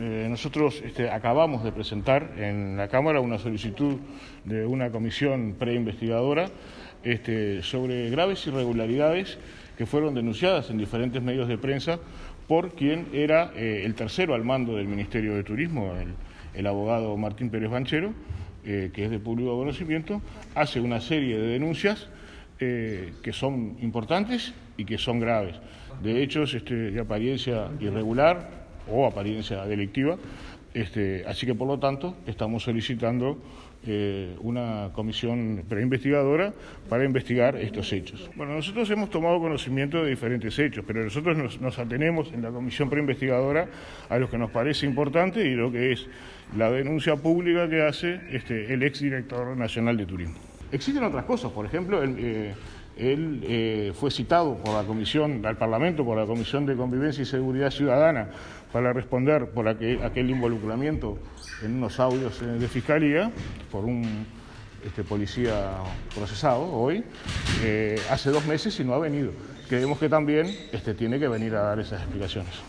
Nosotros acabamos de presentar en la Cámara una solicitud de una comisión preinvestigadora sobre graves irregularidades que fueron denunciadas en diferentes medios de prensa por quien era el tercero al mando del Ministerio de Turismo, el abogado Martín Pérez Banchero, que es de público conocimiento. Hace una serie de denuncias que son importantes y que son graves, de hechos de apariencia irregular o apariencia delictiva, así que por lo tanto estamos solicitando una comisión preinvestigadora para investigar estos hechos. Bueno, nosotros hemos tomado conocimiento de diferentes hechos, pero nosotros nos atenemos en la comisión preinvestigadora a lo que nos parece importante y lo que es la denuncia pública que hace el exdirector nacional de turismo. Existen otras cosas, por ejemplo, él fue citado por la comisión, al Parlamento, por la Comisión de Convivencia y Seguridad Ciudadana para responder por aquel involucramiento en unos audios de Fiscalía por un policía procesado hoy, hace 2 meses y no ha venido. Creemos que también tiene que venir a dar esas explicaciones.